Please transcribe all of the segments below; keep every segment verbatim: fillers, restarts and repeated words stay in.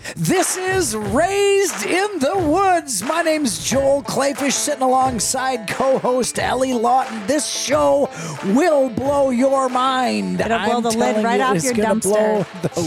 This is Raised in the Woods. My name's Joel Clayfish, sitting alongside co-host Ellie Lawton. This show will blow your mind. It'll blow I'm the lid right you, off it's your gonna dumpster. blow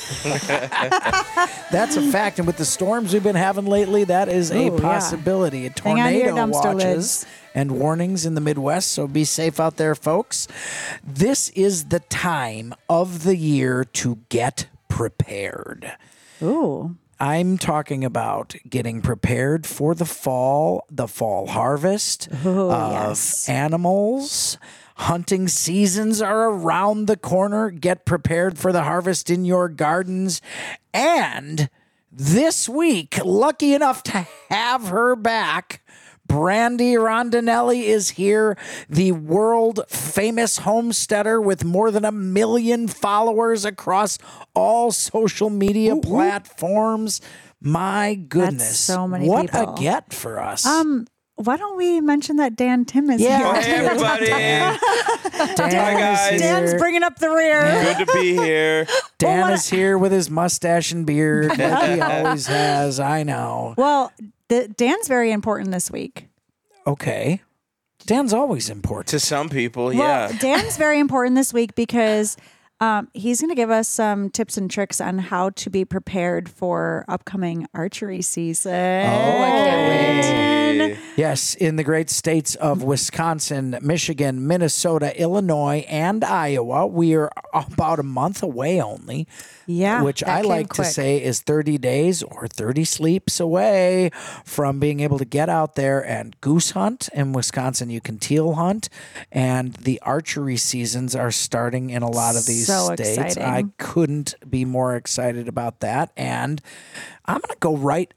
the That's a fact. And with the storms we've been having lately, that is a Ooh, yeah. possibility. A Hang on to your tornado dumpster watches lids. and warnings in the Midwest, so be safe out there, folks. This is the time of the year to get prepared. Ooh. I'm talking about getting prepared for the fall, the fall harvest Ooh, of yes. animals. Hunting seasons are around the corner. Get prepared for the harvest in your gardens. And this week, lucky enough to have her back, Brandy Rondinelli is here, the world famous homesteader with more than a million followers across all social media ooh, platforms. Ooh. My goodness. That's so many what people. a get for us. Um, why don't we mention that Dan Tim is Yeah. here? Hey, everybody. Dan, Dan Hi, guys. is Dan's here. bringing up the rear. Good to be here. Dan Well, is here with his mustache and beard like he always has. I know. Well, the, Dan's very important this week. Okay. Dan's always important. To some people, Well, yeah. Dan's very important this week because um, he's going to give us some tips and tricks on how to be prepared for upcoming archery season. Oh, I can't Hey. Yes, in the great states of Wisconsin, Michigan, Minnesota, Illinois, and Iowa, we are about a month away only. Yeah, which that I came like to quick. say is thirty days or thirty sleeps away from being able to get out there and goose hunt. In Wisconsin, you can teal hunt, and the archery seasons are starting in a lot of these So states. exciting. I couldn't be more excited about that. And I'm going to go right.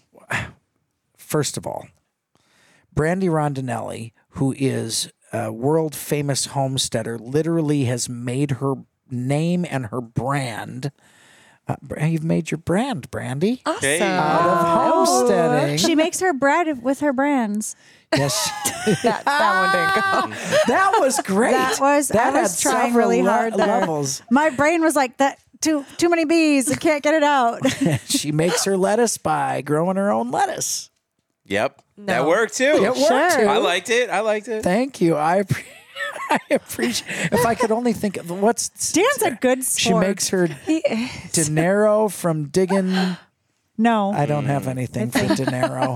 First of all, Brandy Rondinelli, who is a world famous homesteader, literally has made her name and her brand. Uh, you've made your brand, Brandy. Hey. Out of homesteading. She makes her bread with her brands. Yes. That, that one didn't go. That was great. That was- I that was had trying several really le- hard there. levels. My brain was like, that too too many bees. I can't get it out. She makes her lettuce by growing her own lettuce. Yep. No. That worked too. It worked Sure. too. I liked it. I liked it. Thank you. I, appre- I appreciate. If I could only think of what's Dan's a good She sport. makes her He is. dinero from digging. No, I don't have anything for dinero.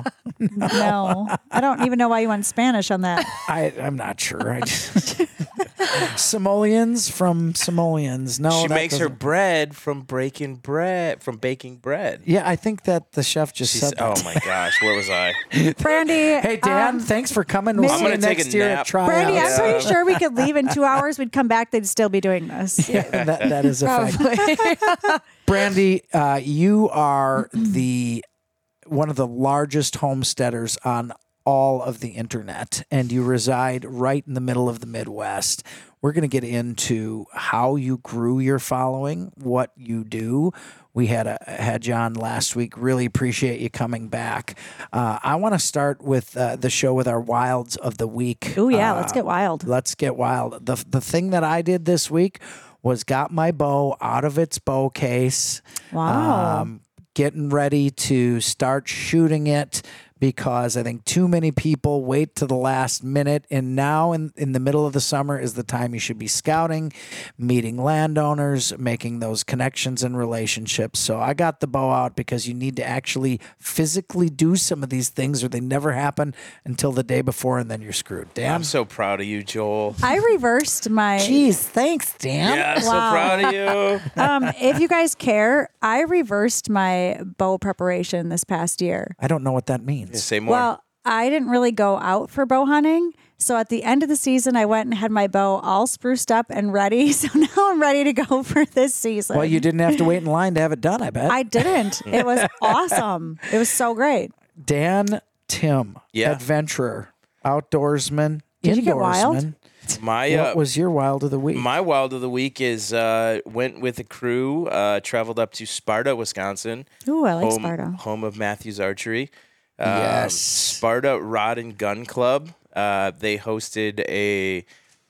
no. I don't even know why you went Spanish on that. I, I'm not sure. I just simoleons from simoleons. No, she that makes her doesn't- bread from breaking bread, from baking bread. Yeah, I think that the chef just She's, said that. oh my gosh, where was I? Brandy. Hey Dan, um, thanks for coming. We'll I'm see you gonna take next a year nap. at tryouts. Brandy, I'm Yeah. pretty sure we could leave in two hours. We'd come back. They'd still be doing this. Yeah, that, that is a fact. Brandy, uh, you are the one of the largest homesteaders on all of the internet, and you reside right in the middle of the Midwest. We're going to get into how you grew your following, what you do. We had a had you on last week. Really appreciate you coming back. Uh, I want to start with uh, the show with our wilds of the week. Oh yeah, Uh, let's get wild. Let's get wild. The the thing that I did this week was got my bow out of its bow case. Wow. Um, getting ready to start shooting it because I think too many people wait to the last minute. And now in, in the middle of the summer is the time you should be scouting, meeting landowners, making those connections and relationships. So I got the bow out because you need to actually physically do some of these things or they never happen until the day before and then you're screwed. Dan? I'm so proud of you, Joel. I reversed my. Jeez, thanks, Dan. Yeah, so Wow. proud of you. Um, if you guys care, I reversed my bow preparation this past year. I don't know what that means. Yeah, say more. Well, I didn't really go out for bow hunting. So at the end of the season, I went and had my bow all spruced up and ready. So now I'm ready to go for this season. Well, you didn't have to wait in line to have it done, I bet. I didn't. It was awesome. It was so great. Dan Tim, Yeah. adventurer, outdoorsman, Did you get wild? indoorsman. my uh, What was your wild of the week? my wild of the week is uh, went with a crew, uh, traveled up to Sparta, Wisconsin. Ooh, I like home, Sparta. home of Matthews Archery. Um, Yes. Sparta Rod and Gun Club. Uh, they hosted a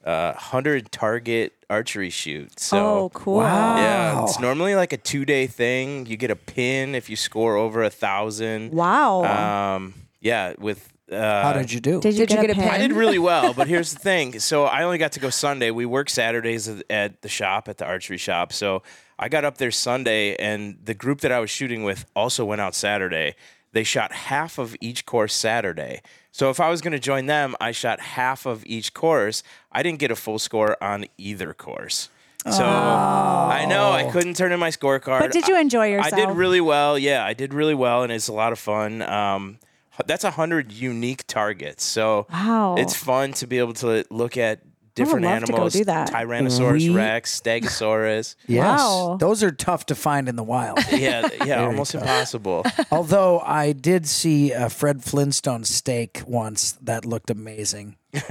uh, hundred target archery shoot. So Oh, cool. Wow. yeah, it's normally like a two day thing. You get a pin if you score over a thousand. Wow. Um, yeah, with. Uh, How did you do? Did you Did you get, get a a pin? I did really well, but here's the thing. So I only got to go Sunday. We work Saturdays at- at the shop, at the archery shop. So I got up there Sunday, and the group that I was shooting with also went out Saturday. They shot half of each course Saturday. So if I was going to join them, I shot half of each course. I didn't get a full score on either course. So I know I couldn't turn in my scorecard. But did you enjoy yourself? I did really well. Yeah, I did really well, and it's a lot of fun. Um, that's a hundred unique targets, so Wow. it's fun to be able to look at different love to go animals: do that. Tyrannosaurus We- Rex, Stegosaurus. Yes. Wow. Those are tough to find in the wild. Yeah, yeah, almost impossible. Although I did see a Fred Flintstone steak once that looked amazing.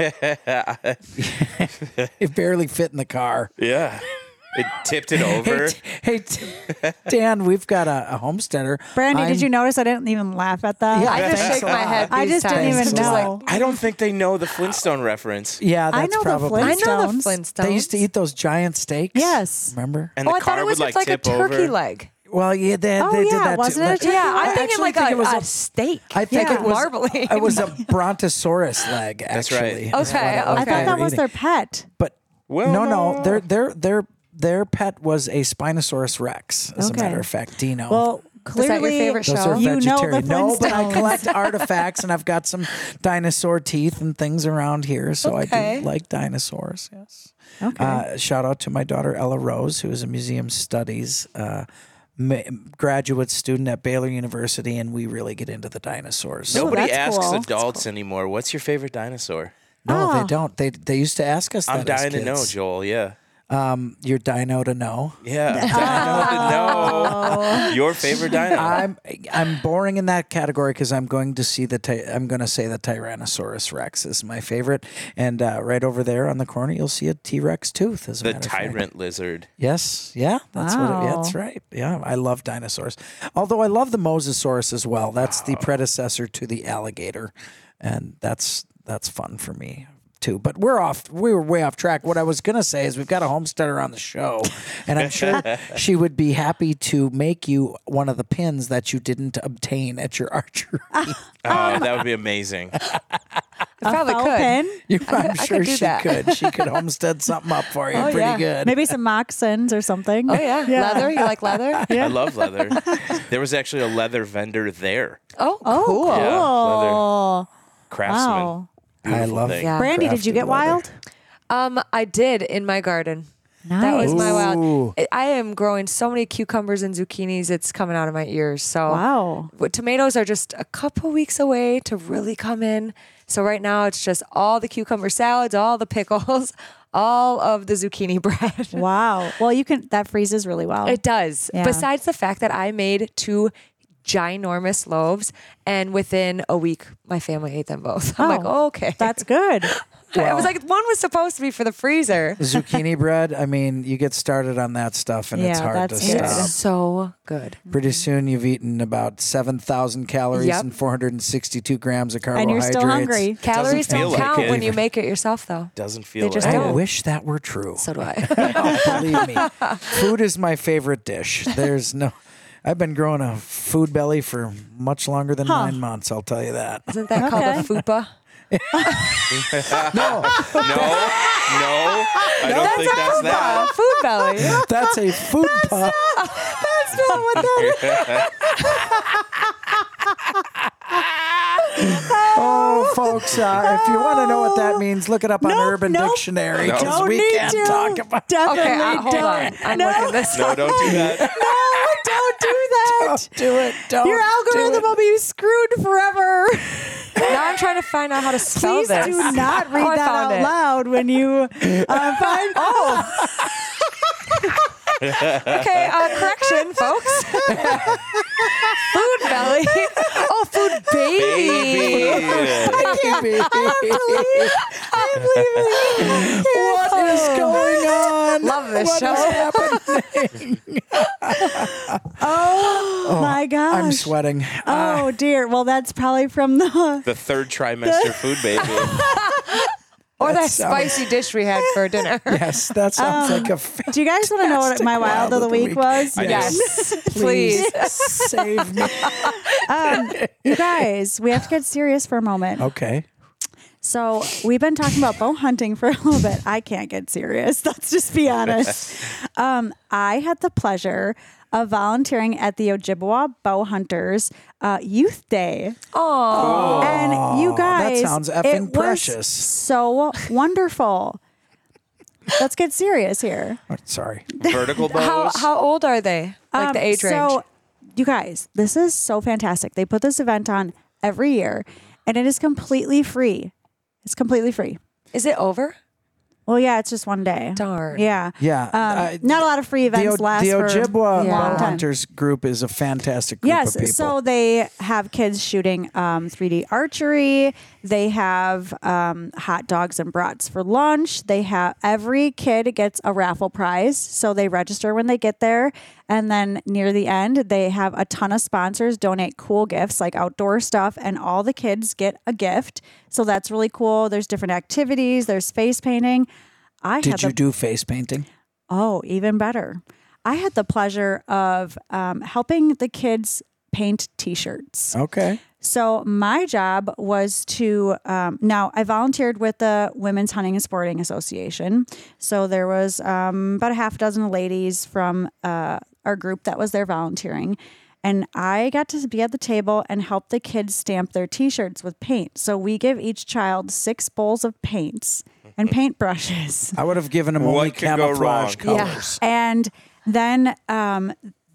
It barely fit in the car. Yeah, it tipped it over. Hey, t- hey t- Dan, we've got a, a homesteader. Brandy, I'm- did you notice I didn't even laugh at that? Yeah, I just thanks shake a my lot. head. I these just didn't times. even Thanks a know. lot. I don't think they know the Flintstone reference. Yeah, I that's know the probably. I know the Flintstones. Flintstones. They used to eat those giant steaks. Yes. Remember? And Oh, the I thought car it was would like, like a tip turkey over. leg. Well, yeah, they, Oh, they did yeah, that wasn't too. it a turkey Yeah, I'm I thinking actually like think a, it was a a- steak. I think Yeah. it was marbling. it was a brontosaurus leg. That's Actually, right. is what Okay, it was I they thought that were was eating. their pet. But Well, no, no, no. their their their their pet was a Spinosaurus Rex. As Okay. a matter of fact, Dino. Well, that clearly, your favorite those show? are You know the vegetarian. No, but I Flintstones. collect artifacts and I've got some dinosaur teeth and things around here, so I Okay. do like dinosaurs. Yes. Okay. Uh, shout out to my daughter Ella Rose, who is a museum studies uh, ma- graduate student at Baylor University, and we really get into the dinosaurs. No. Nobody that's asks cool. adults anymore. What's your favorite dinosaur? No, Oh. they don't. They they used to ask us that I'm as dying to know, kids. Joel. Yeah. Um, your dino to know. Yeah, dino to know. Your favorite dino. I'm I'm boring in that category because I'm going to see the ty- I'm going to say the Tyrannosaurus Rex is my favorite, and uh, right over there on the corner you'll see a T Rex tooth. As a the matter of fact. tyrant lizard. Yes, yeah, that's what. It, yeah, Wow. that's right. Yeah, I love dinosaurs. Although I love the Mosasaurus as well. That's the predecessor to the alligator, and that's that's fun for me too. But we're off. We were way off track. What I was gonna say is we've got a homesteader on the show, and I'm sure she would be happy to make you one of the pins that you didn't obtain at your archery. Oh, that would be amazing. I probably Felt could. pin? You- I'm I could sure do she that. could. She could homestead something up for you. Oh, Pretty yeah. good. Maybe some moccasins or something. Oh yeah. leather. You like leather? I love leather. There was actually a leather vendor there. Oh, Oh, cool. cool. Yeah, leather. Craftsman. Wow. I Beautiful love. thing. Yeah. Brandy, did you crafted get leather. wild? Um, I did in my garden. Nice. That was my Ooh. wild. I- I am growing so many cucumbers and zucchinis. It's coming out of my ears. So Wow. But tomatoes are just a couple weeks away to really come in. So right now it's just all the cucumber salads, all the pickles, all of the zucchini bread. Wow. Well, you can. That freezes really well. It does. Yeah. Besides the fact that I made two ginormous loaves, and within a week, my family ate them both. I'm like, Oh, oh, okay. That's good. I was like, one was supposed to be for the freezer. Zucchini bread. I mean, you get started on that stuff, and it's Yeah, hard to that's good. stop. It's so good. Pretty soon, you've eaten about seven thousand calories Yep. and four hundred sixty-two grams of carbohydrates. And you're still hungry. Calories feel don't like count it. when you make it yourself, though. Doesn't feel They just right. I don't. wish that were true. So do I. Oh, believe me, food is my favorite dish. There's no. I've been growing a food belly for much longer than Huh. nine months. I'll tell you that. Isn't that called Okay. a fupa? No, no, I don't think that's that. Uh, food belly. That's a food puff. That's not what that Oh, folks, uh, if you want to know what that means, look it up on Nope, Urban nope. Dictionary No. because Don't we need can't to. talk about. Definitely Okay, uh, hold don't. on. I'm no, looking this No, up. don't do that. no, don't do that. Don't do it. Don't Your do algorithm it. will be screwed forever. Now I'm trying to find out how to spell Please this. do not read Oh, I that found out it. loud when you uh, find. Oh, Okay, uh, correction, folks. Food belly. Oh, food baby. Baby. Baby. I'm leaving. What is going on? Love this What show. is happening? Oh, my gosh. I'm sweating. Oh dear. Well, that's probably from the. The third trimester food baby. Or Or that sounds- spicy dish we had for dinner. Yes, that sounds like a. Do you guys want to know what my wild of the week was? I do. Yes. Please Please. save me. Um, you guys, we have to get serious for a moment. Okay. So we've been talking about bow hunting for a little bit. I can't get serious. Let's just be honest. Um, I had the pleasure of volunteering at the Ojibwa Bow Hunters uh, Youth Day. Oh. And you guys, sounds effing it precious. was so wonderful. Let's get serious here. Oh, sorry. Vertical bows. How how old are they? Like the Um, age range? So, you guys, this is so fantastic. They put this event on every year, and it is completely free. It's completely free. Is it over? Well, yeah, it's just one day. Darn. Yeah. Yeah. Um, uh, not a lot of free events the, last the for Ojibwa a Yeah. long Bow time. Hunters group is a fantastic group Yes, of people. so they have kids shooting um, three D archery. They have um, hot dogs and brats for lunch. They have every kid gets a raffle prize, so they register when they get there. And then near the end, they have a ton of sponsors donate cool gifts like outdoor stuff, and all the kids get a gift. So that's really cool. There's different activities. There's face painting. I had Did the you do face painting? Oh, even better. I had the pleasure of um, helping the kids paint T-shirts. Okay. So my job was to, um, now I volunteered with the Women's Hunting and Sporting Association. So there was um, about a half dozen ladies from uh, our group that was there volunteering. And I got to be at the table and help the kids stamp their T-shirts with paint. So we give each child six bowls of paints and paintbrushes. I would have given them What only could go camouflage wrong? colors. And then um,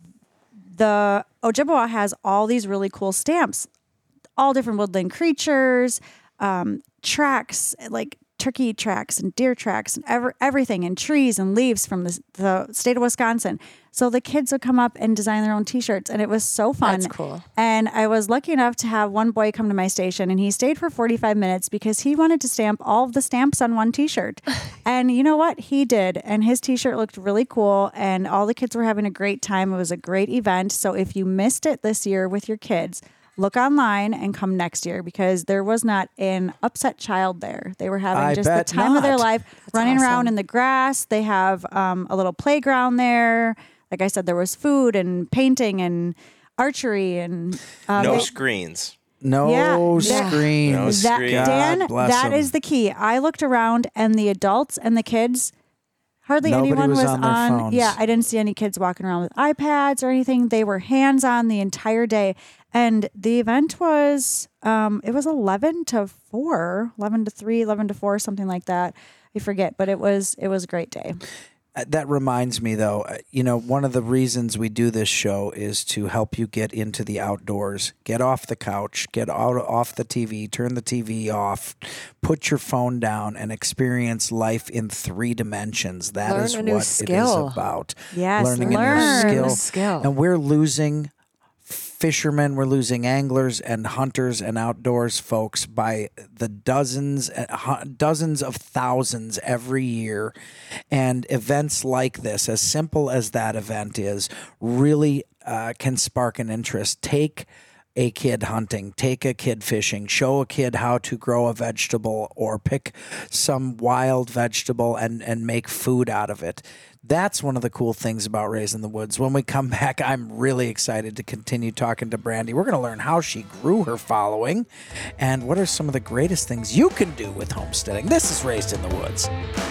the Ojibwa has all these really cool stamps, all different woodland creatures, um, tracks, like turkey tracks and deer tracks and ever, everything, and trees and leaves from the, the state of Wisconsin. So the kids would come up and design their own T-shirts, and it was so fun. That's cool. And I was lucky enough to have one boy come to my station, and he stayed for forty-five minutes because he wanted to stamp all of the stamps on one T-shirt. And you know what? He did. And his T-shirt looked really cool, and all the kids were having a great time. It was a great event. So if you missed it this year with your kids, look online and come next year, because there was not an upset child there. They were having I just the bet time of their not. life, running awesome. around in the grass. They have um, a little playground there. Like I said, there was food and painting and archery and um, no they- screens. No Yeah. screens. No that screen. Dan, God bless that 'em. is the key. I looked around, and the adults and the kids, hardly Nobody anyone was was, on their phones. Yeah, I didn't see any kids walking around with iPads or anything. They were hands on the entire day, and the event was um, it was eleven to four, eleven to three, eleven to four, something like that. I forget, but it was it was a great day. Uh, That reminds me, though, uh, you know, one of the reasons we do this show is to help you get into the outdoors, get off the couch, get out off the T V, turn the T V off, put your phone down, and experience life in three dimensions. That Learn is a new what skill. it is about. Yes, learning learn. a new skill. Skill. And we're losing fishermen, we're losing anglers and hunters and outdoors folks by the dozens uh, hu- dozens of thousands every year. And events like this, as simple as that event is, really uh, can spark an interest. Take a kid hunting, take a kid fishing, show a kid how to grow a vegetable or pick some wild vegetable and, and make food out of it. That's one of the cool things about Raised in the Woods. When we come back, I'm really excited to continue talking to Brandy. We're going to learn how she grew her following and what are some of the greatest things you can do with homesteading. This is Raised in the Woods.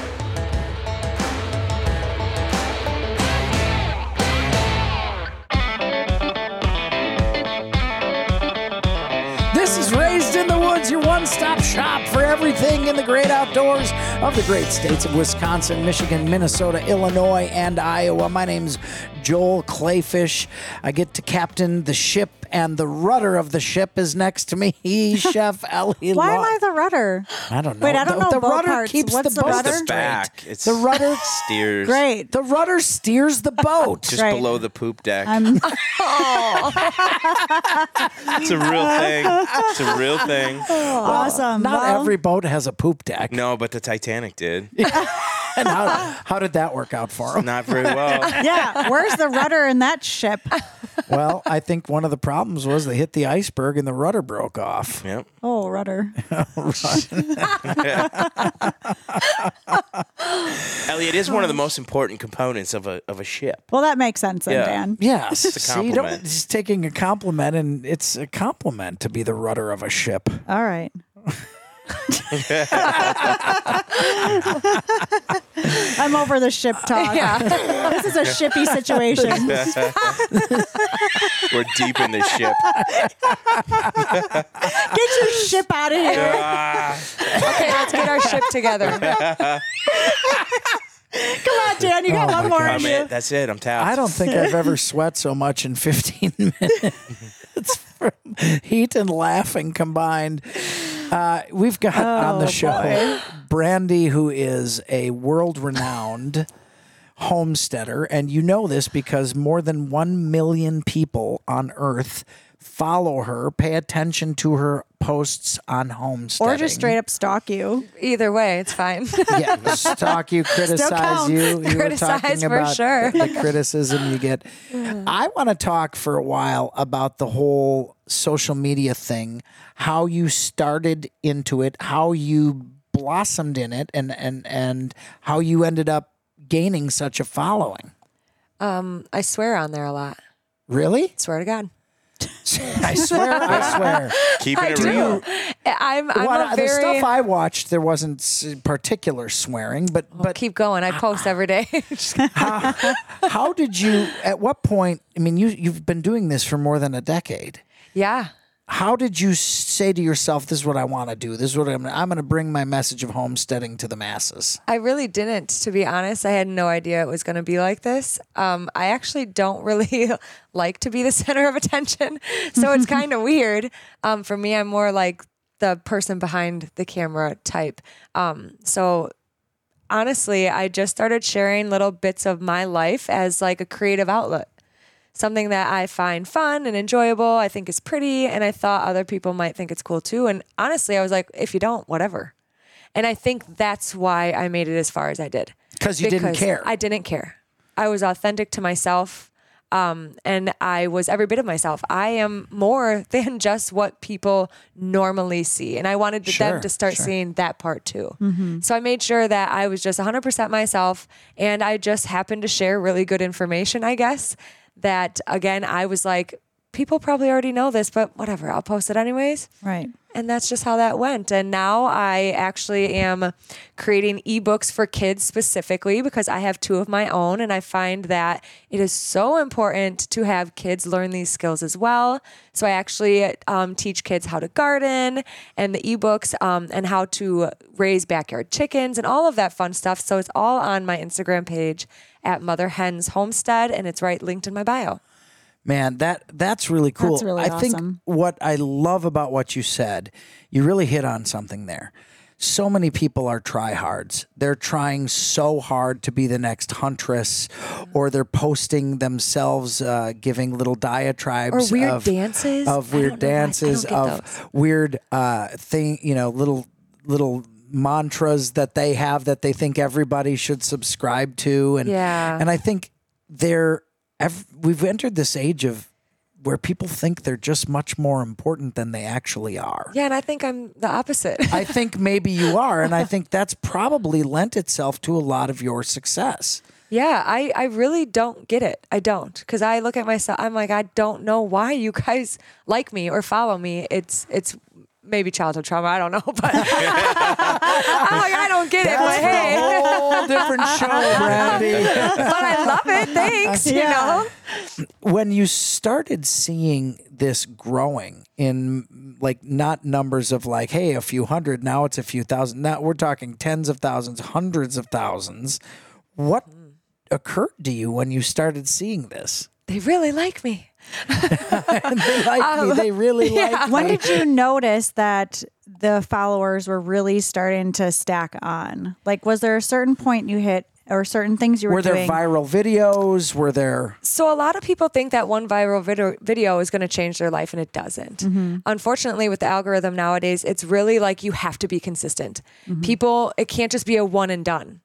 This is Raised in the Woods, your one-stop shop for everything in the great outdoors of the great states of Wisconsin, Michigan, Minnesota, Illinois, and Iowa. My name's Joel Clayfish. I get to captain the ship, and the rudder of the ship is next to me, Chef Ellie Why am Law. I the rudder? I don't know. Wait, I don't the, know The boat rudder parts. keeps What's the the boat rudder? The straight. back. It's The rudder steers. Great. The rudder steers the boat. Just Right. below the poop deck. Um, It's a real thing. It's a real thing. awesome. Not Well, every boat has a poop deck. No, but the Titanic did. And how, how did that work out for him? Not very well. Yeah, where's the rudder in that ship? Well, I think one of the problems was they hit the iceberg and the rudder broke off. Yep. Oh, rudder. Elliot is one of the most important components of a of a ship. Well, that makes sense then, Yeah. Dan. Yes. It's a See, you don't, compliment. it's taking a compliment, and it's a compliment to be the rudder of a ship. All right. I'm over the ship talk. Yeah. This is a shippy situation. We're deep in this ship. Get your ship out of here. Okay, let's get our ship together. Come on, Dan. You got Oh, one my more gosh. in I'm you. it. That's it. I'm tapped. I don't think I've ever sweat so much in fifteen minutes from heat and laughing combined. Uh, we've got on the show Brandy, who is a world-renowned homesteader. And you know this because more than one million people on Earth follow her, pay attention to her posts on homesteading. Or just straight up stalk you. Either way, it's fine. Yeah, stalk you, criticize counts. you. You were Criticize talking for about sure. the criticism you get. I want to talk for a while about the whole social media thing, how you started into it, how you blossomed in it, and and and how you ended up gaining such a following. Um, I swear on there a lot. Really? Swear to God. I swear, I swear. Keeping I it do. real. I'm, I'm What, a the very. stuff I watched, there wasn't s- particular swearing, but but Keep going. I post every day. Just- how, how did you? At what point? I mean, you you've been doing this for more than a decade. yeah. How did you say to yourself, "This is what I want to do. This is what I'm. I'm going to bring my message of homesteading to the masses"? I really didn't, to be honest. I had no idea it was going to be like this. Um, I actually don't really like to be the center of attention. So it's kind of weird. Um, for me, I'm more like the person behind the camera type. Um, so honestly, I just started sharing little bits of my life as like a creative outlet. Something that I find fun and enjoyable, I think is pretty, and I thought other people might think it's cool too. And honestly, I was like, if you don't, whatever. And I think that's why I made it as far as I did. 'Cause you didn't Because care. I didn't care. I was authentic to myself, um, and I was every bit of myself. I am more than just what people normally see. And I wanted Sure, them to start sure. seeing that part too. So I made sure that I was just one hundred percent myself, and I just happened to share really good information, I guess. That again, I was like, people probably already know this, but whatever, I'll post it anyways. Right. And that's just how that went. And now I actually am creating ebooks for kids specifically because I have two of my own. And I find that it is so important to have kids learn these skills as well. So I actually um, teach kids how to garden and the ebooks um, and how to raise backyard chickens and all of that fun stuff. So it's all on my Instagram page at Mother Hens Homestead. And it's right linked in my bio. Man, that that's really cool. That's really I think awesome. what I love about what you said, you really hit on something there. So many people are tryhards. They're trying so hard to be the next Huntress, or they're posting themselves uh, giving little diatribes Or weird of dances. of I weird don't know why- I dances, don't get of those. weird uh, thing, you know, little little mantras that they have that they think everybody should subscribe to, and Yeah. and I think they're ev- we've entered this age of where people think they're just much more important than they actually are. Yeah, and I think I'm the opposite. I think maybe you are, and I think that's probably lent itself to a lot of your success. Yeah, I, I really don't get it. I don't. Because I look at myself, I'm like, I don't know why you guys like me or follow me. It's it's maybe childhood trauma. I don't know. But I'm like, I don't get it. But That's hey, a whole different show, Brandy. but I love it. Thanks. You Yeah. know? When you started seeing this growing in like not numbers of like, hey, a few hundred, now it's a few thousand. Now we're talking tens of thousands, hundreds of thousands. What occurred to you when you started seeing this? They really like me. And they like me. They really like me. When did you notice that the followers were really starting to stack on? Like, was there a certain point you hit or certain things you were, Were there doing? viral videos? Were there? So a lot of people think that one viral video, video is going to change their life, and it doesn't. Unfortunately, with the algorithm nowadays, it's really like you have to be consistent. People, it can't just be a one and done.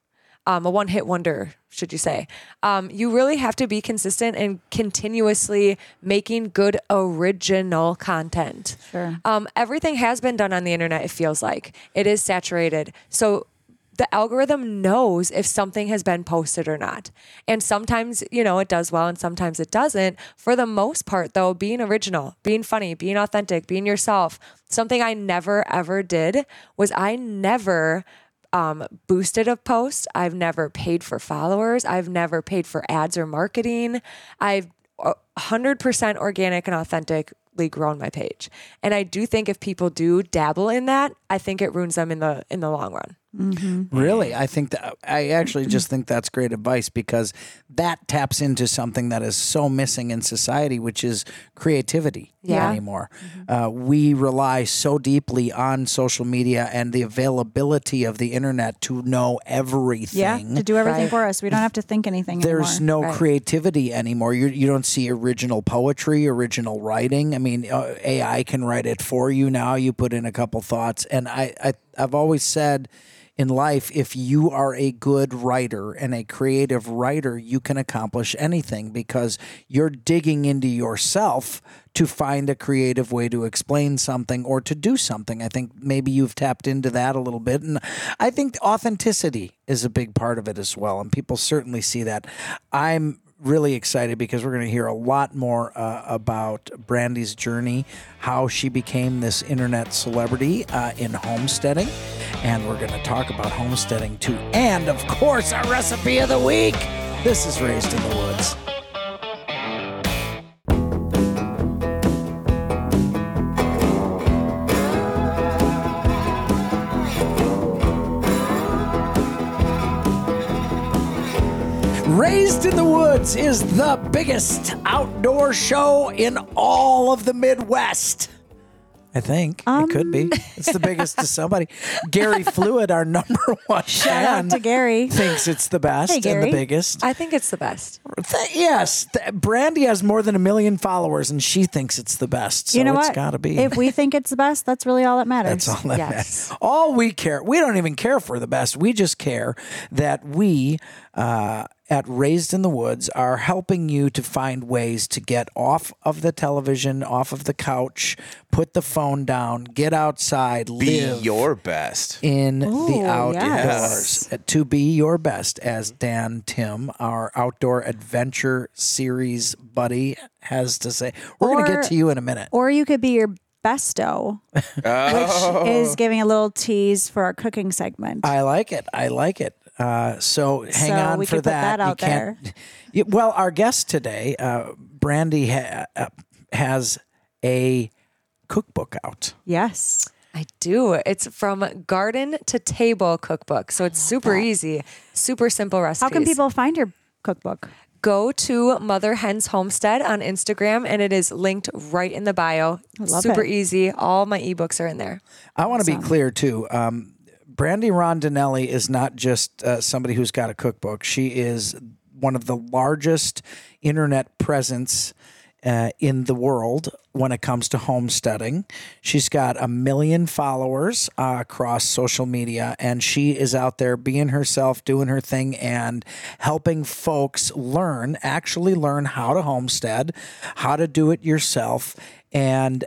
um, a one hit wonder, should you say. Um, you really have to be consistent and continuously making good original content. Sure. Um, everything has been done on the internet, it feels like. It is saturated. So the algorithm knows if something has been posted or not. And sometimes, you know, it does well and sometimes it doesn't. For the most part, though, being original, being funny, being authentic, being yourself. Something I never, ever did was I never um, boosted a post. I've never paid for followers. I've never paid for ads or marketing. I've one hundred percent organic and authentically grown my page. And I do think if people do dabble in that, I think it ruins them in the in the long run. Mm-hmm. Really, I think that I actually just think that's great advice because that taps into something that is so missing in society, which is creativity Yeah. anymore. Uh, we rely so deeply on social media and the availability of the internet to know everything. Yeah, to do everything Right. for us. We don't have to think anything There's anymore. no Right. creativity anymore. You you don't see original poetry, original writing. I mean, uh, A I can write it for you now. You put in a couple thoughts, and I, I I've always said in life, if you are a good writer and a creative writer, you can accomplish anything because you're digging into yourself to find a creative way to explain something or to do something. I think maybe you've tapped into that a little bit. And I think authenticity is a big part of it as well. And people certainly see that. I'm really excited because we're going to hear a lot more uh, about Brandy's journey, how she became this internet celebrity uh, in homesteading. And we're going to talk about homesteading too. And of course, our recipe of the week. This is Raised in the Woods. Raised in the Woods is the biggest outdoor show in all of the Midwest. I think Um. it could be. It's the biggest to somebody. Gary Fluid, our number one Shout fan, out to Gary. thinks it's the best Hey, and Gary. the biggest. I think it's the best. Th- yes, th- Brandy has more than a million followers, and she thinks it's the best. So You know it's what? got to be. If we think it's the best, that's really all that matters. That's all that Yes. matters. All we care, we don't even care for the best. We just care that we uh, at Raised in the Woods are helping you to find ways to get off of the television, off of the couch, put the phone down, get outside, Be live your best. in Ooh, the outdoors. yes. Uh, To be your best, as Dan Tim, our outdoor adventure series buddy, has to say. We're going to Or- get to you in a minute. Or you could be your besto, Oh. which is giving a little tease for our cooking segment. I like it. I like it. Uh, so hang So on we for can put that. that out you can't, you- well, our guest today, uh, Brandy, ha- uh, has a cookbook out. Yes. I do. It's from Garden to Table cookbook. So it's super that. easy, super simple recipes. How can people find your cookbook? Go to Mother Hen's Homestead on Instagram and it is linked right in the bio. love Super it. easy. All my ebooks are in there. I want to be Awesome. clear, too. Um, Brandy Rondinelli is not just uh, somebody who's got a cookbook. She is one of the largest internet presence uh, in the world when it comes to homesteading. She's got a million followers uh, across social media, and she is out there being herself, doing her thing, and helping folks learn, actually learn how to homestead, how to do it yourself, and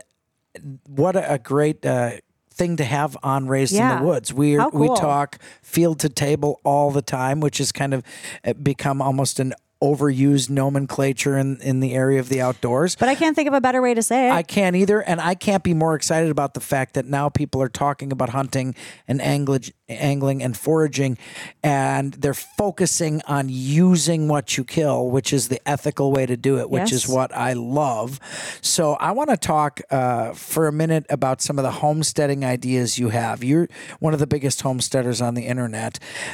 what a, a great uh, thing to have on Raised in Yeah. the Woods. We How we cool. talk field to table all the time, which has kind of uh, become almost an overused nomenclature in, in the area of the outdoors. But I can't think of a better way to say it. I can't either, and I can't be more excited about the fact that now people are talking about hunting and angling, angling and foraging, and they're focusing on using what you kill, which is the ethical way to do it, which is Yes. what I love. So I want to talk uh, for a minute about some of the homesteading ideas you have. You're one of the biggest homesteaders on the internet.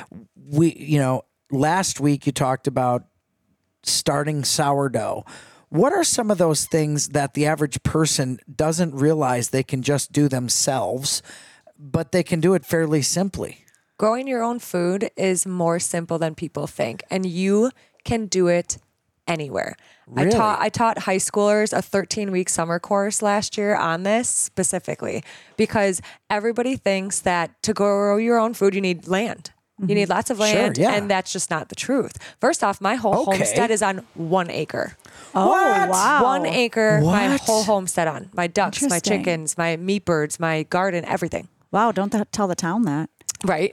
We, you know, last week you talked about starting sourdough. What are some of those things that the average person doesn't realize they can just do themselves, but they can do it fairly simply? Growing your own food is more simple than people think, and you can do it anywhere. Really? I taught I taught high schoolers a thirteen week summer course last year on this specifically because everybody thinks that to grow your own food you need land. You need lots of land, Sure, yeah. and that's just not the truth. First off, my whole Okay. homestead is on one acre. Oh, What? wow. One acre, my What? whole homestead on. My ducks, my Interesting. chickens, my meat birds, my garden, everything. Wow, don't th- tell the town that. Right.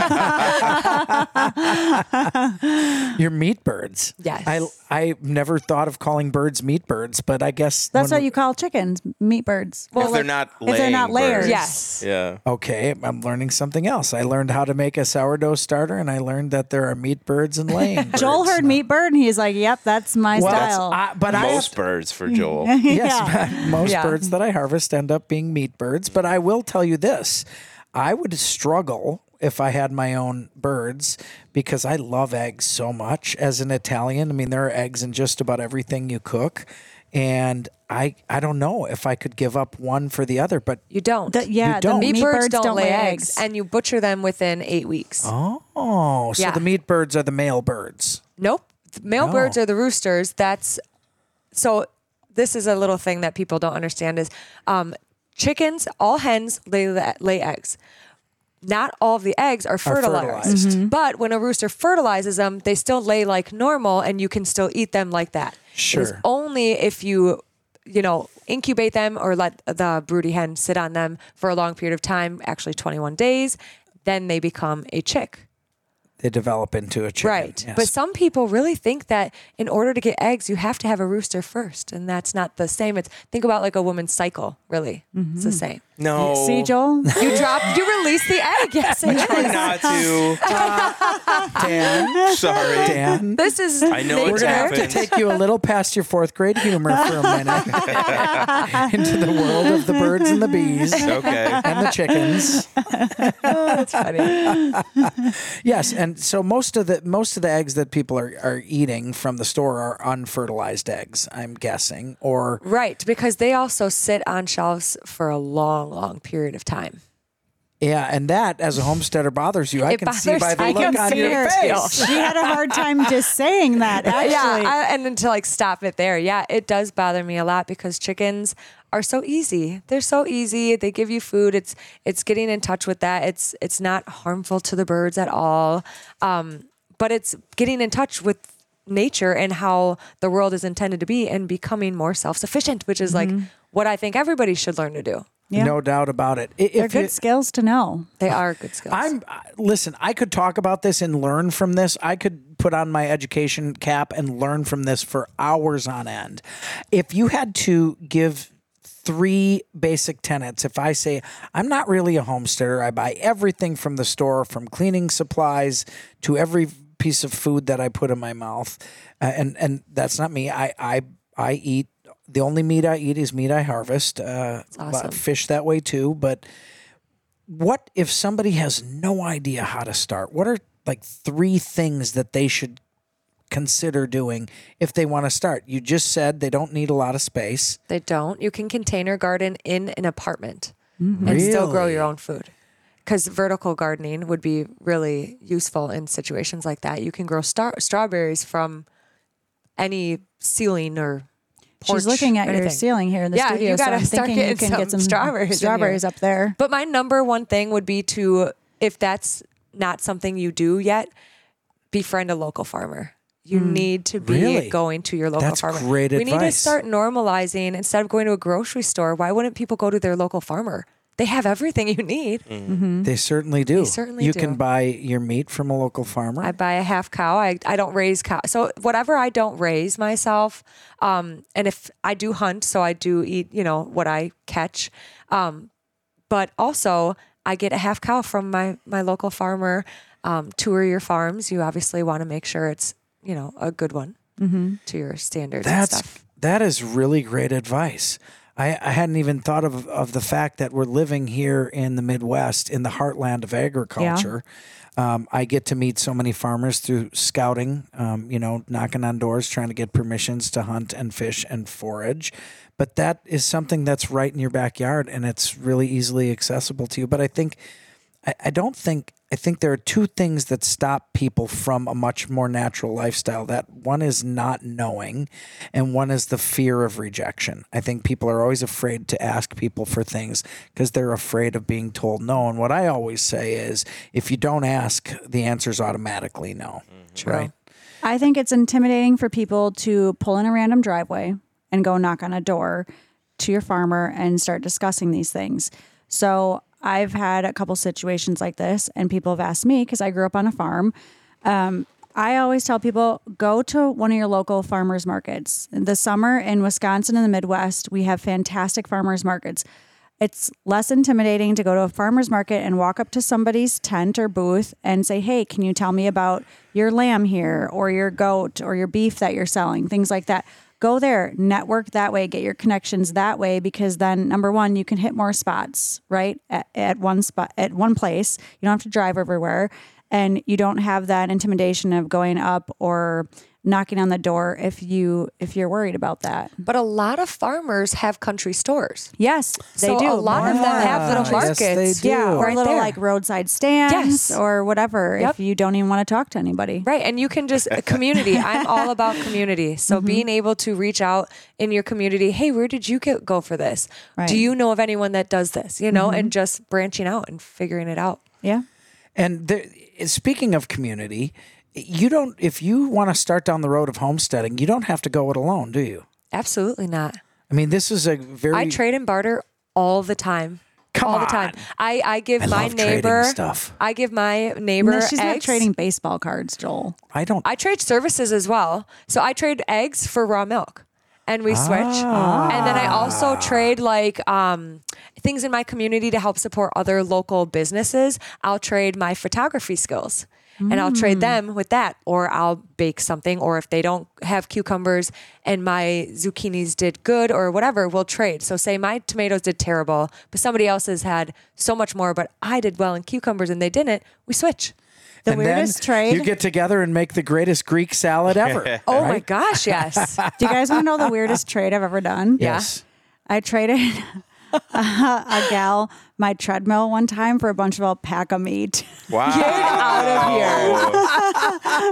Your meat birds. Yes. I I never thought of calling birds meat birds, but I guess That's when what you call chickens, meat birds. if they're not if they're not laying layers. birds. Yes. Yeah. Okay, I'm learning something else. I learned how to make a sourdough starter, and I learned that there are meat birds and laying birds. Joel heard meat bird, and he's like, "Yep, that's my Well, that's- style." I- but I have Most birds for Joel. Yes, most Yeah. birds that I harvest end up being meat birds. But I will tell you this: I would struggle if I had my own birds because I love eggs so much. As an Italian, I mean, there are eggs in just about everything you cook, and I I don't know if I could give up one for the other. But You don't. The- yeah, the don't. meat, meat birds, birds don't, lay eggs, and you butcher them within eight weeks. oh, so Yeah. the meat birds are the male birds. Nope. The male No. birds are the roosters. That's so. This is a little thing that people don't understand is um, chickens. All hens lay lay eggs. Not all of the eggs are fertilized, fertilized. but when a rooster fertilizes them, they still lay like normal, and you can still eat them like that. It is Sure. only if you, you know, incubate them or let the broody hen sit on them for a long period of time, actually twenty-one days, then they become a chick. They develop into a chicken. Right. yes. But some people really think that in order to get eggs, you have to have a rooster first. And that's not the same. It's think about like a woman's cycle, really. It's the same. No. See, Joel? You drop, you release the egg. Yes, it Try is. not to. Dan, Sorry. Dan, This is I know nature. it's we're gonna have to happened. take you a little past your fourth grade humor for a minute into the world of the birds and the bees Okay. and the chickens. That's funny. Yes, and so most of the most of the eggs that people are, are eating from the store are unfertilized eggs, I'm guessing, or Right. Because they also sit on shelves for a long, long period of time. yeah, and that as a homesteader bothers you. I It can see bothers- by the I look can on see your her face. too. She had a hard time just saying that, actually. Yeah, I, and then to like stop it there. Yeah, it does bother me a lot because chickens are so easy. They're so easy. They give you food. It's it's getting in touch with that. It's it's not harmful to the birds at all. Um, but it's getting in touch with nature and how the world is intended to be and becoming more self-sufficient, which is like what I think everybody should learn to do. Yeah. No doubt about it. I- They're If good you, skills to know. They are good skills. I'm uh, listen. I could talk about this and learn from this. I could put on my education cap and learn from this for hours on end. If you had to give three basic tenets, if I say I'm not really a homesteader, I buy everything from the store, from cleaning supplies to every piece of food that I put in my mouth, uh, and and that's not me. I I I eat. The only meat I eat is meat I harvest. Uh, awesome. Fish that way too, but. What if somebody has no idea how to start? What are like three things that they should consider doing if they want to start? You just said they don't need a lot of space. They don't. You can container garden in an apartment and still grow Really? your own food. Because vertical gardening would be really useful in situations like that. You can grow star- strawberries from any ceiling or porch. She's looking at your anything. ceiling here in the Yeah, studio, you so gotta I'm start thinking you getting can get some some strawberries in here. strawberries up there. But my number one thing would be to, if that's not something you do yet, befriend a local farmer. You need to be Really? going to your local That's farmer. great we need to advice. start normalizing instead of going to a grocery store. Why wouldn't people go to their local farmer? They have everything you need. They certainly do. They certainly you do. can buy your meat from a local farmer. I buy a half cow. I, I don't raise cow. So whatever I don't raise myself, um, and if I do hunt, so I do eat, you know, what I catch. Um, but also I get a half cow from my, my local farmer. Um, tour your farms. You obviously want to make sure it's, you know, a good one to your standards and That's stuff. that is really great advice. I, I hadn't even thought of of the fact that we're living here in the Midwest, in the heartland of agriculture. Um, I get to meet so many farmers through scouting, um, you know, knocking on doors, trying to get permissions to hunt and fish and forage. But that is something that's right in your backyard, and it's really easily accessible to you. But I think I, I don't think, I think there are two things that stop people from a much more natural lifestyle. That one is not knowing, and one is the fear of rejection. I think people are always afraid to ask people for things because they're afraid of being told no. And what I always say is, if you don't ask, the answer's automatically no. True. Right? I think it's intimidating for people to pull in a random driveway and go knock on a door to your farmer and start discussing these things. So I've had a couple situations like this, and people have asked me, because I grew up on a farm. Um, I always tell people, go to one of your local farmers markets. In the summer in Wisconsin and the Midwest, we have fantastic farmers markets. It's less intimidating to go to a farmer's market and walk up to somebody's tent or booth and say, hey, can you tell me about your lamb here, or your goat, or your beef that you're selling, things like that. Go there, network that way, get your connections that way, because then, number one, you can hit more spots, right, at, at one spot, at one place. You don't have to drive everywhere, and you don't have that intimidation of going up or knocking on the door if you if you're worried about that. But a lot of farmers have country stores. Yes, they So do. a lot of them have little Yes, they markets. do. Yeah, or right little there. like roadside stands Yes. or whatever. Yep. If you don't even want to talk to anybody, Right. And you can just, a community. I'm all about community. So Mm-hmm. being able to reach out in your community, hey, where did you get, go for this? Right. Do you know of anyone that does this? You know, and just branching out and figuring it out. yeah, And there, speaking of community, you don't, if you want to start down the road of homesteading, you don't have to go it alone, do you? Absolutely not. I mean, this is a very, I trade and barter all the time. Come all the time. on. I, I give I my love trading neighbor stuff. I give my neighbor no, she's not eggs. trading baseball cards, Joel. I don't, I trade services as well. So I trade eggs for raw milk. And we switch. Ah. And then I also trade like um, things in my community to help support other local businesses. I'll trade my photography skills and I'll trade them with that. Or I'll bake something. Or if they don't have cucumbers and my zucchinis did good or whatever, we'll trade. So say my tomatoes did terrible, but somebody else has had so much more, but I did well in cucumbers and they didn't, we switch. The and weirdest then trade. you get together and make the greatest Greek salad ever. Oh my right? gosh, yes. Do you guys want to know the weirdest trade I've ever done? Yes. I traded a, a gal my treadmill one time for a bunch of alpaca meat. Wow. Get out of here.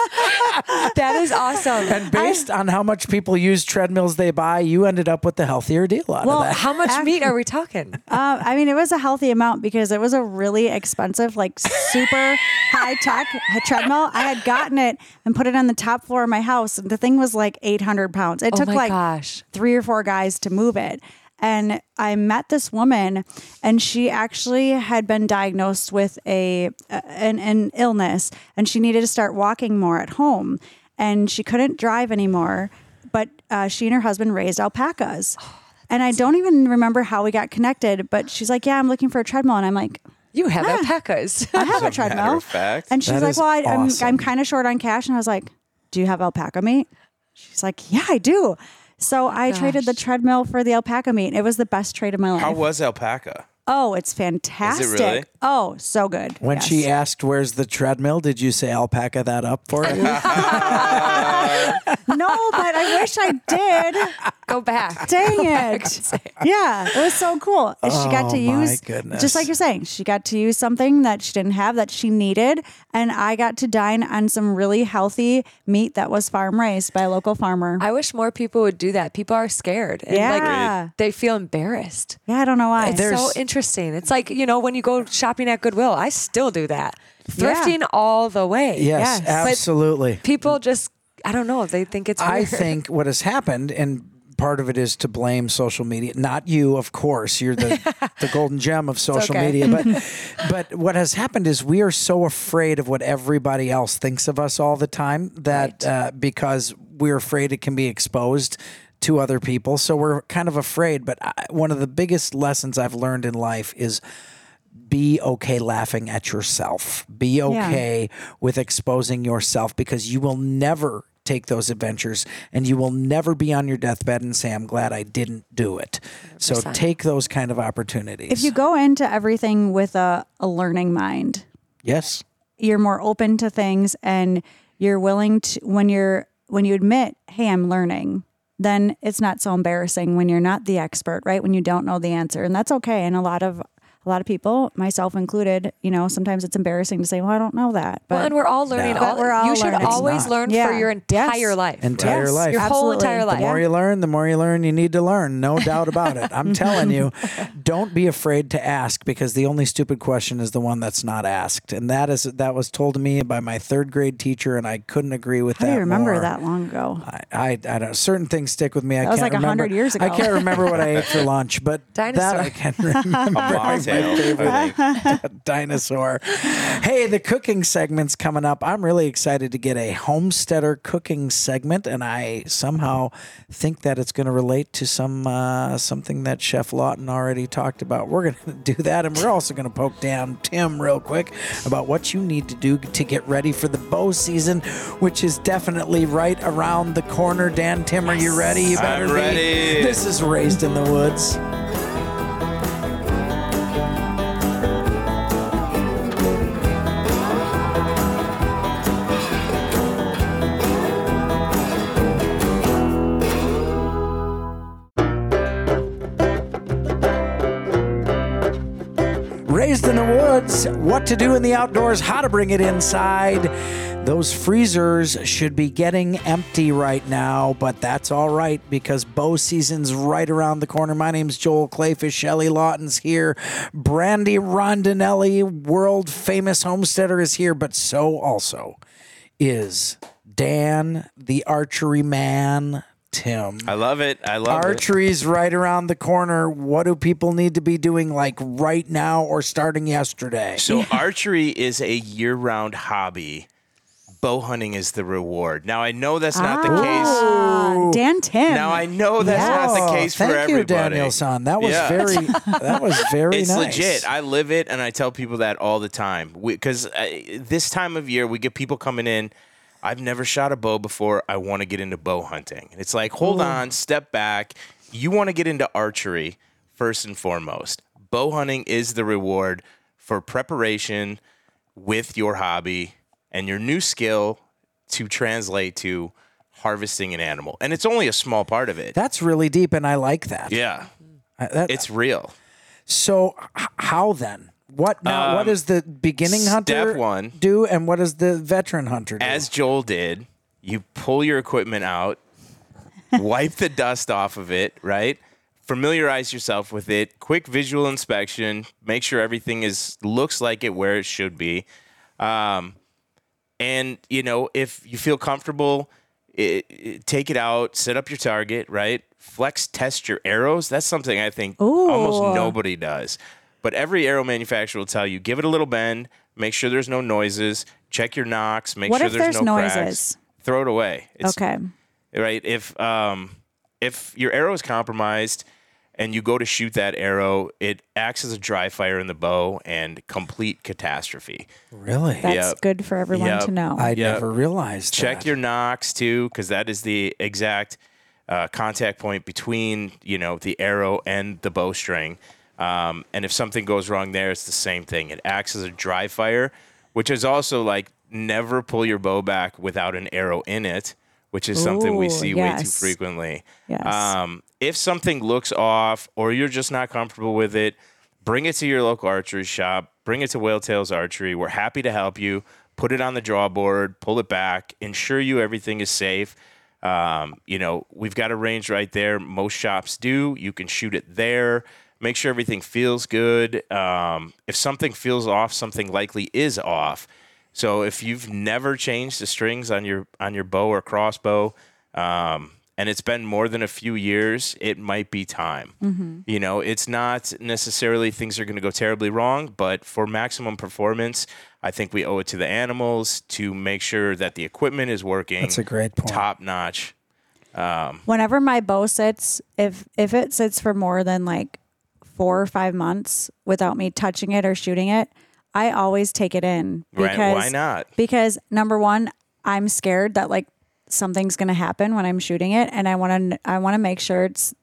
That is awesome. And based on how much people use treadmills they buy, you ended up with the healthier deal out Well, of that. How much meat are we talking? Uh, I mean, it was a healthy amount because it was a really expensive, like super high tech treadmill. I had gotten it and put it on the top floor of my house, and the thing was like eight hundred pounds. It Oh took my like gosh. three or four guys to move it. And I met this woman, and she actually had been diagnosed with a an, an illness, and she needed to start walking more at home, and she couldn't drive anymore. But uh, she and her husband raised alpacas, and I don't even remember how we got connected. But she's like, "Yeah, I'm looking for a treadmill," and I'm like, You have alpacas. "I have a As a matter treadmill." of fact. And she's That like, is "Well, I, I'm awesome. I'm kind of short on cash," and I was like, "Do you have alpaca meat?" She's like, "Yeah, I do." So I traded the Gosh. treadmill for the alpaca meat. It was the best trade of my life. How was alpaca? Oh, it's fantastic. really? Oh, so good. When Yes. she asked, where's the treadmill, did you say alpaca that up for her? No, but I wish I did. Go back. Dang it. Yeah, it was so cool. She got to Oh, my use, goodness. just like you're saying, she got to use something that she didn't have that she needed. And I got to dine on some really healthy meat that was farm raised by a local farmer. I wish more people would do that. People are scared. And Yeah. like they feel embarrassed. yeah, I don't know why. It's There's- so interesting. It's like, you know, when you go shopping at Goodwill, I still do that. Thrifting all the way. Yes, Yes. But absolutely. People just, I don't know, they think it's weird. I think what has happened, and part of it is to blame social media. Not you, of course. You're the, the golden gem of social okay. media. But but what has happened is we are so afraid of what everybody else thinks of us all the time that uh, because we're afraid it can be exposed to other people. So we're kind of afraid. But I, one of the biggest lessons I've learned in life is be okay laughing at yourself. Be okay with exposing yourself, because you will never take those adventures and you will never be on your deathbed and say, I'm glad I didn't do it. So one hundred percent. take those kind of opportunities. if you go into everything with a, a learning mind, yes. you're more open to things, and you're willing to, when you're when you admit, hey, I'm learning, then it's not so embarrassing when you're not the expert, right? When you don't know the answer. And that's okay. And a lot of a lot of people, myself included, you know, sometimes it's embarrassing to say, well, I don't know that. But well, and we're all learning. No. All, But we're all you should learning. always It's learn not. for Yeah. your entire Yes. life. Entire Yes, life. Your whole absolutely. entire The life. more you learn, the more you learn you need to learn. No doubt about it. I'm telling you, don't be afraid to ask, because the only stupid question is the one that's not asked. And that is that was told to me by my third grade teacher, and I couldn't agree with How that do you remember more. that long ago? I, I, I don't. Certain things stick with me. I That was can't like a remember. hundred years ago. I can't remember what I ate for lunch, but that Dinosaur. I can remember. A My mocktail, favorite I think. dinosaur. Hey, the cooking segment's coming up. I'm really excited to get a homesteader cooking segment, and I somehow think that it's going to relate to some uh, something that Chef Lawton already talked about. We're going to do that, and we're also going to poke down Tim real quick about what you need to do to get ready for the bow season, which is definitely right around the corner. Dan, Tim, are you ready? You better I'm be. ready. This is Raised in the Woods. Raised in the Woods, what to do in the outdoors, how to bring it inside. Those freezers should be getting empty right now, but that's all right because bow season's right around the corner. My name's Joel Clayfish. Shelley Lawton's here. Brandy Rondinelli, world famous homesteader, is here, but so also is Dan, the archery man, Tim. I love it. I love it. Archery's right around the corner. What do people need to be doing like right now or starting yesterday? So archery is a year-round hobby. Bow hunting is the reward. Now I know that's not the case. Ah, Dan Tim. Now I know that's not the case Thank for you, everybody. Daniel-san. That was Yeah. very. That was very It's nice. legit. I live it, and I tell people that all the time. Because this time of year, we get people coming in. I've never shot a bow before. I want to get into bow hunting. And it's like, hold on, step back. You want to get into archery first and foremost. Bow hunting is the reward for preparation with your hobby and your new skill to translate to harvesting an animal. And it's only a small part of it. That's really deep, and I like that. Yeah, I- that- it's real. so. h- How then? What now? Um, what does the beginning hunter step one. do, and what does the veteran hunter do? As Joel did, you pull your equipment out, wipe the dust off of it, right? Familiarize yourself with it. Quick visual inspection. Make sure everything is looks like it where it should be. Um, and you know, if you feel comfortable, it, it- take it out, set up your target, right? Flex test your arrows. That's something I think Ooh. almost nobody does. But every arrow manufacturer will tell you, give it a little bend, make sure there's no noises, check your nocks, make What sure if there's, there's no noises? cracks. Throw it away. It's, Okay. Right? If um, if your arrow is compromised and you go to shoot that arrow, it acts as a dry fire in the bow and complete catastrophe. Really? That's Yep. good for everyone Yep. to know. I Yeah. never realized. Check that. your nocks too, because that is the exact uh, contact point between you know the arrow and the bowstring. Um, and if something goes wrong there, it's the same thing. It acts as a dry fire, which is also like never pull your bow back without an arrow in it, which is something we Ooh, see way too yes. frequently. Yes. Um, if something looks off or you're just not comfortable with it, bring it to your local archery shop. Bring it to Whale Tails Archery. We're happy to help you. Put it on the draw board, pull it back, ensure you everything is safe. Um, you know, we've got a range right there. Most shops do. You can shoot it there. Make sure everything feels good. Um, if something feels off, something likely is off. So if you've never changed the strings on your on your bow or crossbow, um, and it's been more than a few years, it might be time. Mm-hmm. You know, it's not necessarily things are going to go terribly wrong, but for maximum performance, I think we owe it to the animals to make sure that the equipment is working. That's a great point. Top notch. Whenever my bow sits, if if it sits for more than like four or five months without me touching it or shooting it, I always take it in. Right, Because, why not? Because number one, I'm scared that like something's going to happen when I'm shooting it, and I want to I want to make sure it's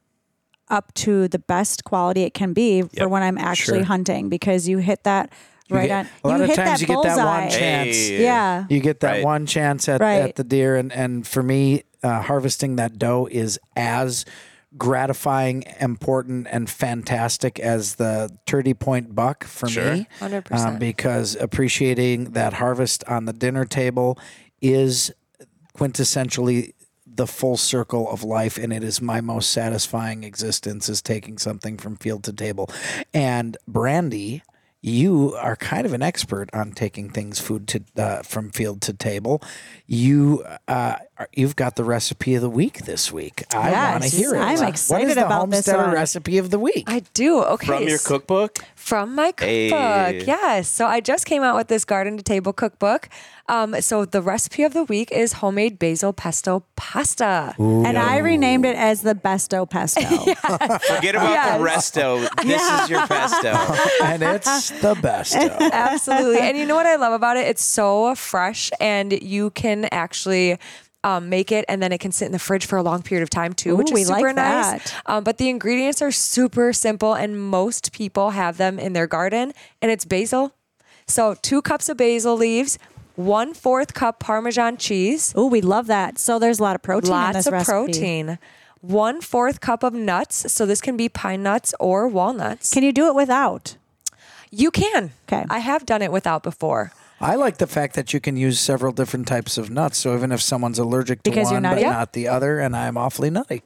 up to the best quality it can be for Yep, when I'm actually sure. hunting, because you hit that right get- on. a lot you of hit times that you get that one bullseye. chance. Hey. Yeah. You get that Right. one chance at, Right. at the deer, and, and for me, uh, harvesting that doe is as gratifying, important, and fantastic as the Turkey Point buck for Sure. me. one hundred percent. Um, because appreciating that harvest on the dinner table is quintessentially the full circle of life, and it is my most satisfying existence is taking something from field to table. And Brandy, you are kind of an expert on taking things food to uh, from field to table. You uh, are, you've got the recipe of the week this week. I Yes, want to hear it. I'm What excited is the about this Homesteader one. recipe of the week? I do. Okay. From your s- cookbook? From my cookbook. Hey. Yes. So I just came out with this garden to table cookbook. Um, so the recipe of the week is homemade basil pesto pasta. And I renamed it as the Besto Pesto. Forget about Yes. the resto. This is your pesto. And it's the best. of. Absolutely. And you know what I love about it? It's so fresh, and you can actually um, make it, and then it can sit in the fridge for a long period of time too, which Ooh, is we like super nice. that. Um, but the ingredients are super simple, and most people have them in their garden, and it's basil. So two cups of basil leaves, one fourth cup Parmesan cheese, Oh, we love that. So there's a lot of protein in lots this of recipe. protein, one fourth cup of nuts. So this can be pine nuts or walnuts. Can you do it without? You can. Okay. I have done it without before. I like the fact that you can use several different types of nuts. So even if someone's allergic to Because you're one nutty? but Yeah. not the other, and I'm awfully nutty.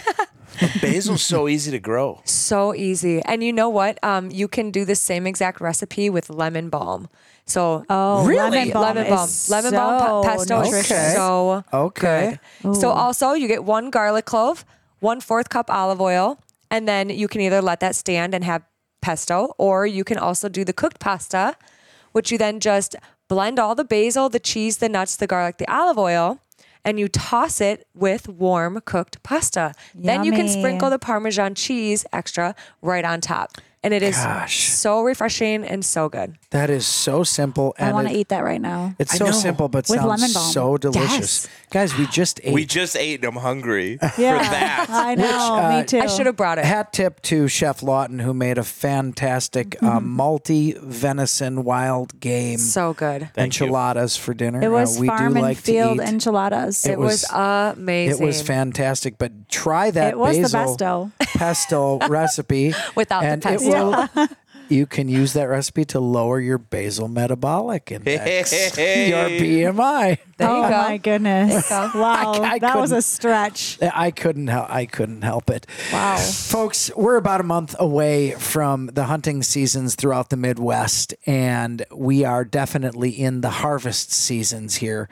Basil's so easy to grow. So easy. And you know what? Um, you can do the same exact recipe with lemon balm. So Oh, Really? lemon balm. lemon balm, is lemon balm so pe- pesto nutritious. Okay. is so Okay. good. So also you get one garlic clove, one fourth cup olive oil, and then you can either let that stand and have pesto, or you can also do the cooked pasta, which you then just blend all the basil, the cheese, the nuts, the garlic, the olive oil, and you toss it with warm cooked pasta. Then you can Yummy. sprinkle the Parmesan cheese extra right on top. And it is Gosh. so refreshing and so good. That is so simple. I And want to it- eat that right now. It's I so know. simple, but With sounds lemon balm. so delicious. Yes. Guys, we just ate. We just ate and I'm hungry Yeah, for that. I know. uh, me too. I should have brought it. Hat tip to Chef Lawton, who made a fantastic uh, Mm-hmm. multi venison wild game So good. Thank you. enchiladas for dinner. It was uh, we farm do and like field to eat. enchiladas. It It was, was- amazing. It was fantastic, but try that It was the basil pesto. pesto recipe Without the and it pesto. will- you can use that recipe to lower your basal metabolic index, your B M I. There oh you go. my goodness! There you go. Wow, I- I that was couldn't- a stretch. I couldn't help. I couldn't help it. Wow. Folks, we're about a month away from the hunting seasons throughout the Midwest, and we are definitely in the harvest seasons here.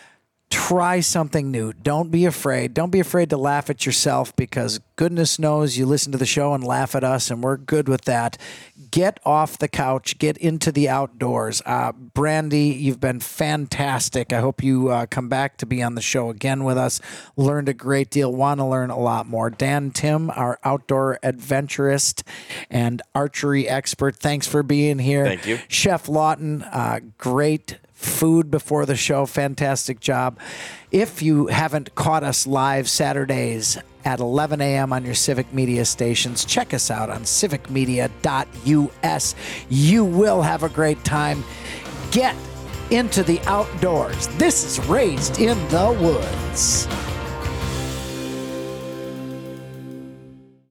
Try something new. Don't be afraid. Don't be afraid to laugh at yourself, because goodness knows you listen to the show and laugh at us, and we're good with that. Get off the couch. Get into the outdoors. Uh, Brandy, you've been fantastic. I hope you uh, come back to be on the show again with us. Learned a great deal. Want to learn a lot more. Dan Tim, our outdoor adventurist and archery expert, thanks for being here. Thank you. Chef Lawton, uh, great food before the show. Fantastic job. If you haven't caught us live Saturdays at eleven a.m. on your Civic Media stations, check us out on civic media dot u s. You will have a great time. Get into the outdoors. This is Raised in the Woods.